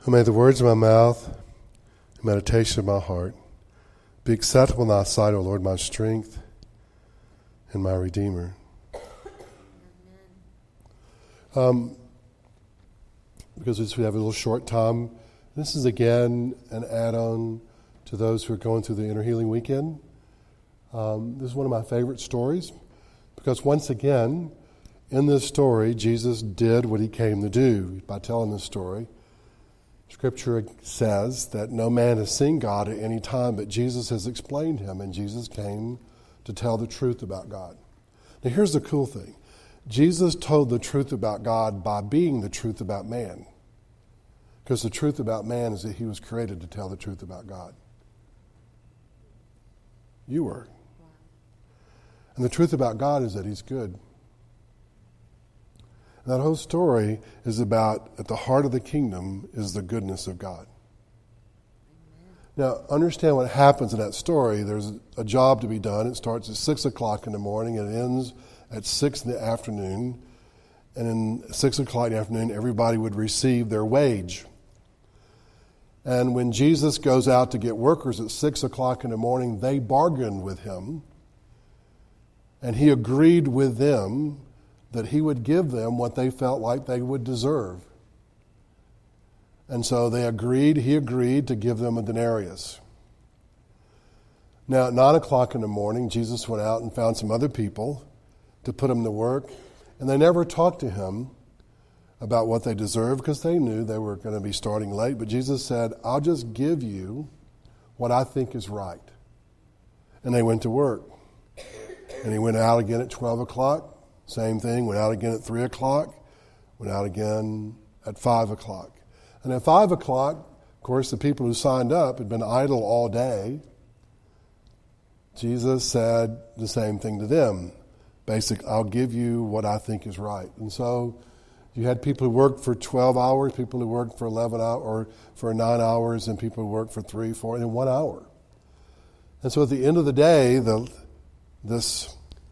And may the words of my mouth, the meditation of my heart, be acceptable in thy sight, O Lord, my strength and my Redeemer. Because we have a little short time, this is again an add-on to those who are going through the Inner Healing Weekend. This is one of my favorite stories because once again, in this story, Jesus did what he came to do by telling this story. Scripture says that no man has seen God at any time, but Jesus has explained him, and Jesus came to tell the truth about God. Now here's the cool thing. Jesus told the truth about God by being the truth about man. Because the truth about man is that he was created to tell the truth about God. You were. And the truth about God is that he's good. And that whole story is about, at the heart of the kingdom, is the goodness of God. Now, understand what happens in that story. There's a job to be done. It starts at 6 o'clock in the morning and it ends at 6 in the afternoon. And at 6 o'clock in the afternoon, everybody would receive their wage. And when Jesus goes out to get workers at 6 o'clock in the morning, they bargained with him. And he agreed with them that he would give them what they felt like they would deserve. And so he agreed to give them a denarius. Now at 9 o'clock in the morning, Jesus went out and found some other people to put them to work. And they never talked to him about what they deserved because they knew they were going to be starting late. But Jesus said, I'll just give you what I think is right. And they went to work. And he went out again at 12 o'clock. Same thing, went out again at 3 o'clock, went out again at 5 o'clock. And at 5 o'clock, of course, the people who signed up had been idle all day. Jesus said the same thing to them. Basically, I'll give you what I think is right. And so you had people who worked for 12 hours, people who worked for 11 hours, or for 9 hours, and people who worked for 3, 4, and 1 hour. And so at the end of the day, this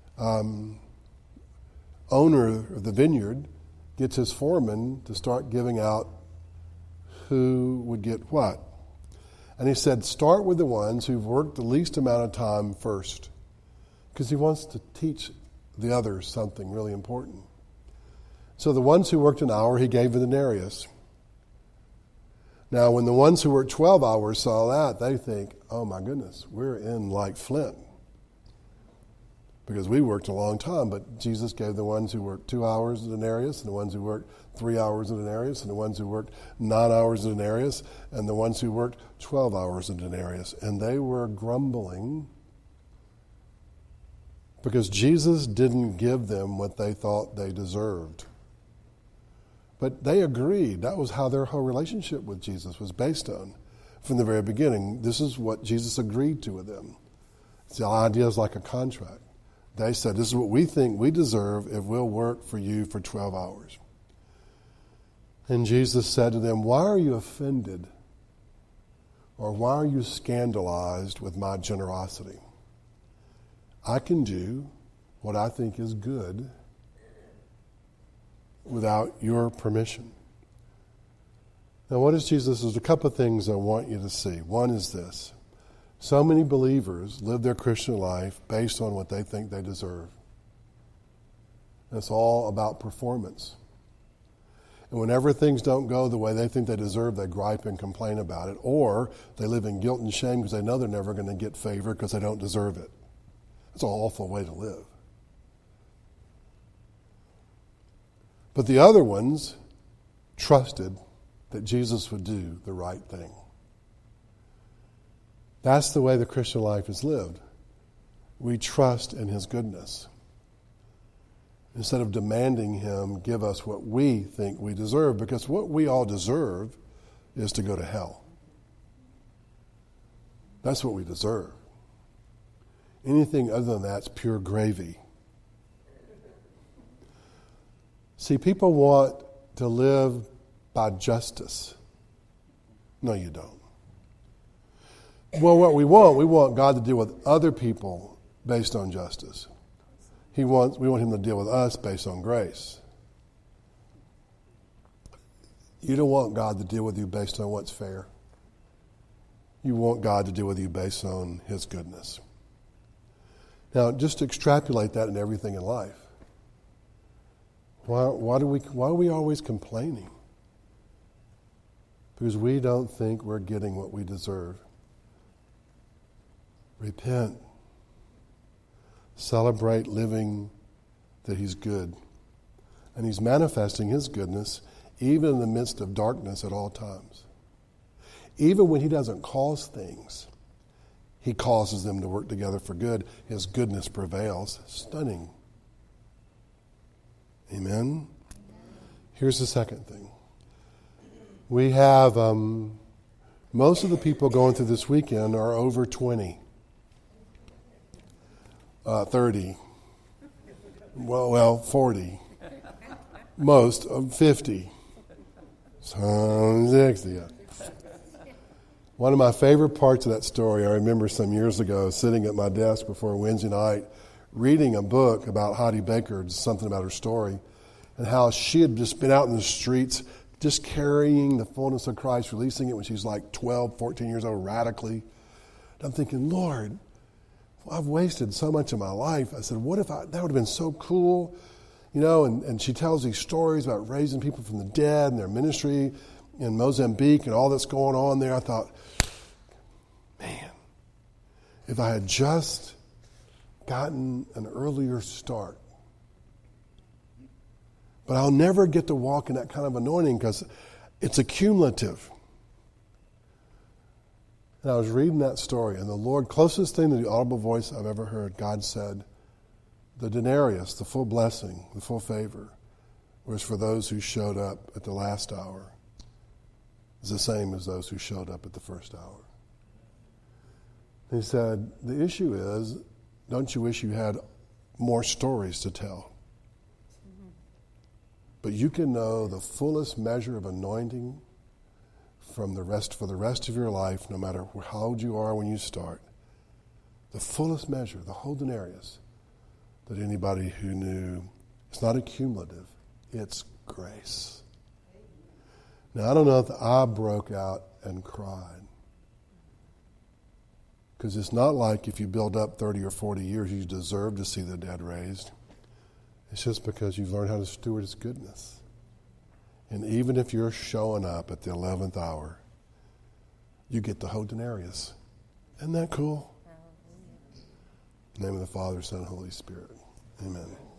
owner of the vineyard gets his foreman to start giving out who would get what. And he said, start with the ones who've worked the least amount of time first. Because he wants to teach the others something really important. So the ones who worked an hour, he gave a denarius. Now, when the ones who worked 12 hours saw that, they think, oh my goodness, we're in like Flint. Because we worked a long time, but Jesus gave the ones who worked 2 hours a denarius, and the ones who worked 3 hours a denarius, and the ones who worked 9 hours a denarius, and the ones who worked 12 hours a denarius. And they were grumbling because Jesus didn't give them what they thought they deserved. But they agreed. That was how their whole relationship with Jesus was based on from the very beginning. This is what Jesus agreed to with them. The idea is like a contract. They said, this is what we think we deserve if we'll work for you for 12 hours. And Jesus said to them, why are you offended? Or why are you scandalized with my generosity? I can do what I think is good without your permission. Now, what is Jesus? There's a couple of things I want you to see. One is this. So many believers live their Christian life based on what they think they deserve. It's all about performance. And whenever things don't go the way they think they deserve, they gripe and complain about it. Or they live in guilt and shame because they know they're never going to get favor because they don't deserve it. It's an awful way to live. But the other ones trusted that Jesus would do the right thing. That's the way the Christian life is lived. We trust in his goodness. Instead of demanding him give us what we think we deserve, because what we all deserve is to go to hell. That's what we deserve. Anything other than that's pure gravy. See, people want to live by justice. No, you don't. Well, what we want God to deal with other people based on justice. We want him to deal with us based on grace. You don't want God to deal with you based on what's fair. You want God to deal with you based on his goodness. Now, just to extrapolate that in everything in life. Why are we always complaining? Because we don't think we're getting what we deserve. Repent. Celebrate living that he's good. And he's manifesting his goodness even in the midst of darkness at all times. Even when he doesn't cause things, he causes them to work together for good. His goodness prevails. Stunning. Amen? Here's the second thing. We have, most of the people going through this weekend are over 20. 30. Well, 40. Most of 50. Some 60. One of my favorite parts of that story, I remember some years ago sitting at my desk before Wednesday night reading a book about Heidi Baker, something about her story, and how she had just been out in the streets just carrying the fullness of Christ, releasing it when she was like 12, 14 years old, radically. And I'm thinking, Lord, I've wasted so much of my life. I said, what if that would have been so cool? You know, and she tells these stories about raising people from the dead and their ministry in Mozambique and all that's going on there. I thought, man, if I had just gotten an earlier start. But I'll never get to walk in that kind of anointing because it's accumulative. And I was reading that story, and the Lord, closest thing to the audible voice I've ever heard, God said, the denarius, the full blessing, the full favor, was for those who showed up at the last hour. It's the same as those who showed up at the first hour. He said, the issue is, don't you wish you had more stories to tell? But you can know the fullest measure of anointing for the rest of your life, no matter how old you are when you start. The fullest measure, the whole denarius, that anybody who knew. It's not accumulative, it's grace. Now, I don't know if I broke out and cried. Because it's not like if you build up 30 or 40 years, you deserve to see the dead raised. It's just because you've learned how to steward his goodness. And even if you're showing up at the 11th hour, you get the whole denarius. Isn't that cool? In the name of the Father, Son, and Holy Spirit. Amen.